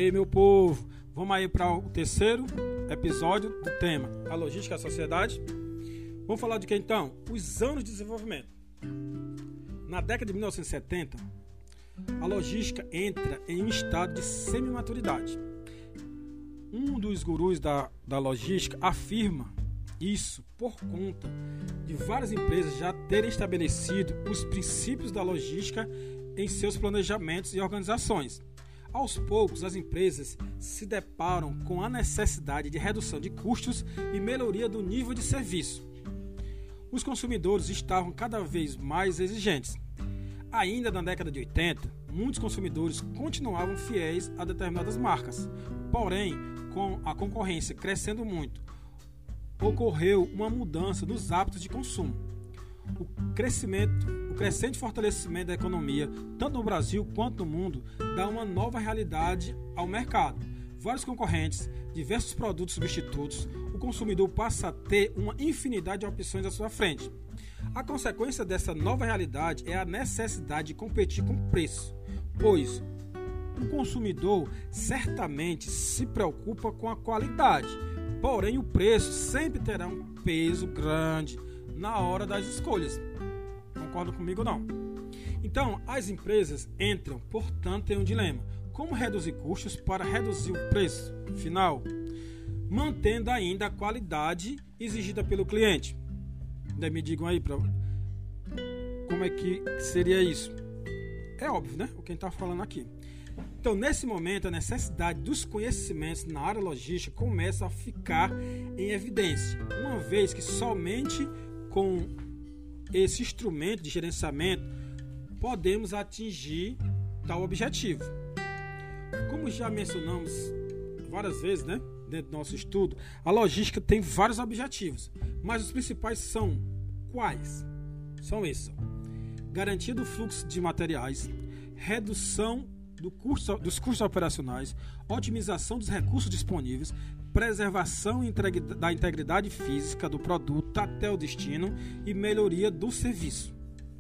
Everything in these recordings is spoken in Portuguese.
aí, meu povo, vamos aí para o terceiro episódio do tema, a logística e a sociedade. Vamos falar de que então? Os anos de desenvolvimento. Na década de 1970, a logística entra em um estado de semi-maturidade. Um dos gurus da logística afirma isso por conta de várias empresas já terem estabelecido os princípios da logística em seus planejamentos e organizações. Aos poucos, as empresas se deparam com a necessidade de redução de custos e melhoria do nível de serviço. Os consumidores estavam cada vez mais exigentes. Ainda na década de 80, muitos consumidores continuavam fiéis a determinadas marcas. Porém, com a concorrência crescendo muito, ocorreu uma mudança nos hábitos de consumo. O crescente fortalecimento da economia, tanto no Brasil quanto no mundo, dá uma nova realidade ao mercado. Vários concorrentes, diversos produtos substitutos, o consumidor passa a ter uma infinidade de opções à sua frente. A consequência dessa nova realidade é a necessidade de competir com preço, pois o consumidor certamente se preocupa com a qualidade, porém o preço sempre terá um peso grande na hora das escolhas. Concordam comigo ou não? Então, as empresas entram, portanto, em um dilema. Como reduzir custos para reduzir o preço final, mantendo ainda a qualidade exigida pelo cliente? Daí me digam aí como é que seria isso. É óbvio, né? O que a gente está falando aqui. Então, nesse momento, a necessidade dos conhecimentos na área logística começa a ficar em evidência, uma vez que somente com esse instrumento de gerenciamento podemos atingir tal objetivo. Como já mencionamos várias vezes, né, dentro do nosso estudo, a logística tem vários objetivos, mas os principais são quais? São esses: garantia do fluxo de materiais, redução dos custos operacionais, otimização dos recursos disponíveis, preservação da integridade física do produto até o destino e melhoria do serviço.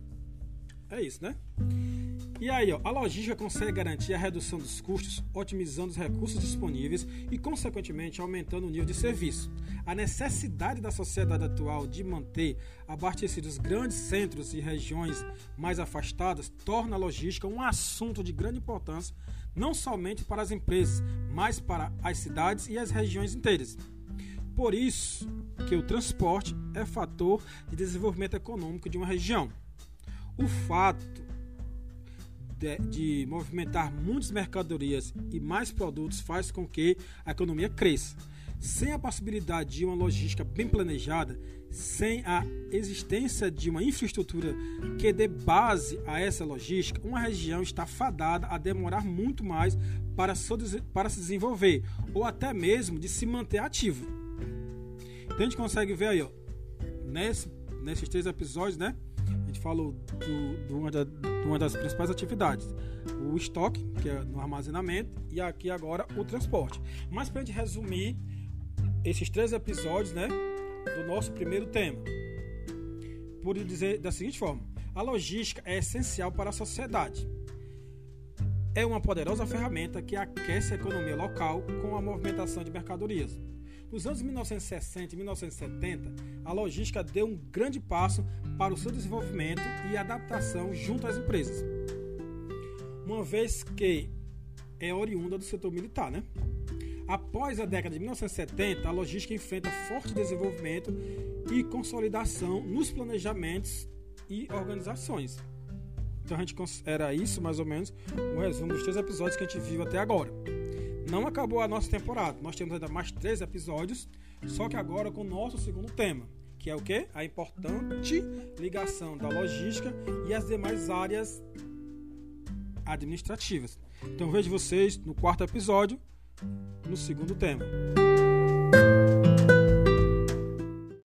É isso, né? E aí, a logística consegue garantir a redução dos custos, otimizando os recursos disponíveis e, consequentemente, aumentando o nível de serviço. A necessidade da sociedade atual de manter abastecidos grandes centros e regiões mais afastadas torna a logística um assunto de grande importância, não somente para as empresas, mas para as cidades e as regiões inteiras. Por isso que o transporte é fator de desenvolvimento econômico de uma região. O fato de movimentar muitas mercadorias e mais produtos faz com que a economia cresça. Sem a possibilidade de uma logística bem planejada, sem a existência de uma infraestrutura que dê base a essa logística, uma região está fadada a demorar muito mais para se desenvolver ou até mesmo de se manter ativa. Então a gente consegue ver aí, nesses 3 episódios, né? A gente falou de uma das principais atividades, o estoque, que é no armazenamento, e aqui agora o transporte. Mas para a gente resumir esses 3 episódios, né, do nosso primeiro tema, por dizer da seguinte forma: a logística é essencial para a sociedade. É uma poderosa ferramenta que aquece a economia local com a movimentação de mercadorias. Nos anos 1960 e 1970, a logística deu um grande passo para o seu desenvolvimento e adaptação junto às empresas, uma vez que é oriunda do setor militar, né? Após a década de 1970, a logística enfrenta forte desenvolvimento e consolidação nos planejamentos e organizações. Então a gente considera isso mais ou menos um resumo dos 3 episódios que a gente viu até agora. Não acabou a nossa temporada, nós temos ainda mais 3 episódios, só que agora com o nosso segundo tema, que é o quê? A importante ligação da logística e as demais áreas administrativas. Então vejo vocês no 4º episódio, no segundo tema.